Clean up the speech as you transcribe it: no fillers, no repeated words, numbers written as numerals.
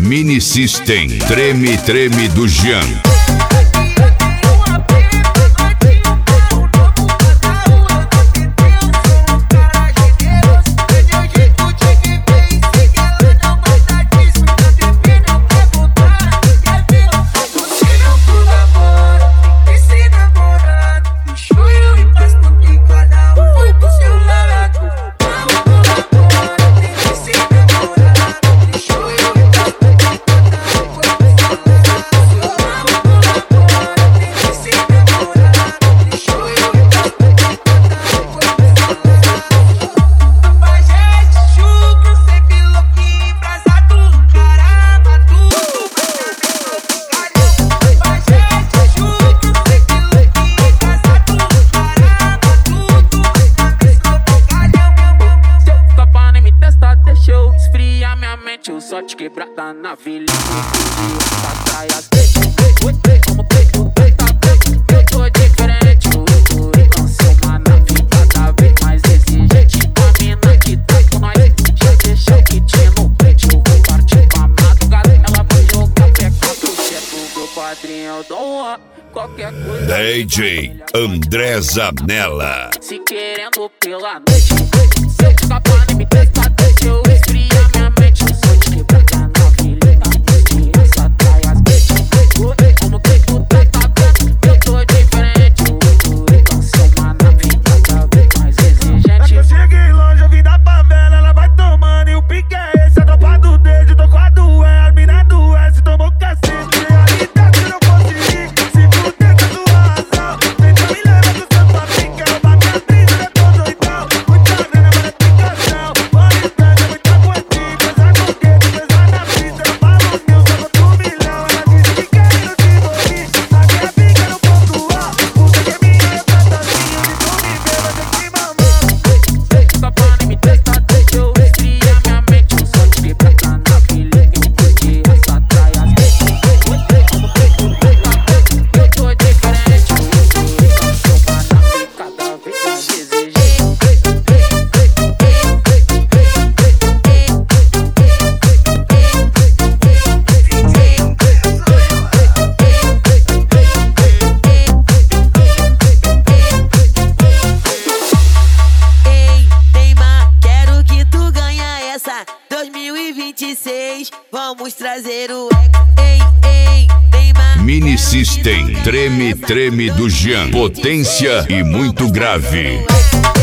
Mini System, Treme Treme do Jean. Eu só te quebrada na vila. Eu tô diferente, eu cansei uma nave cada vez mais exigente. A mina que tá com nós já deixou o kit no peito. Eu vou partir pra madrugada, ela vai jogar peca pro chefe do padrinho. Eu dou uma qualquer coisa. DJ André Zanella. Se querendo pela noite, se eu ficar pra nem me testar, deixa eu esfriar minha mente. Eu sou te quebrada na vila, de essa traia as bitch. Como que tu tá vendo? Eu tô diferente, eu cansei uma nave cada vez mais exigente. Eu cheguei longe, eu vim da favela, ela vai tomando e o pique é esse. A tropa do dedo, tô com a do E, a mina do S, tomou cacete. Realidade eu não consegui, se fuder com a sua razão. Tenta me levar do seu papinho, quero dar minha brisa, eu tô doidão. Muita grana, mas é picação. Pode estar, muita poesia, pesar com o dedo, pesar na pista. Eu falo mil, só conto 1 milhão. Ela disse que quer ir no Tivoli, a minha pica no ponto A. Puta que minha é fantasia, se tu me ver, vai ter que mamar. Fica pra nem me testar, deixa eu esfriar minha mente. Eu só te quebrada na vila, eu curti essa traia as bitch. Como que tu tá vendo? Eu tô diferente, eu cansei uma nave cada vez mais exigente. Ei, Neymar, quero que tu ganha essa 2026, vamos trazer o ei, Neymar. Mini System, Treme Treme do Jean. Potência e muito grave.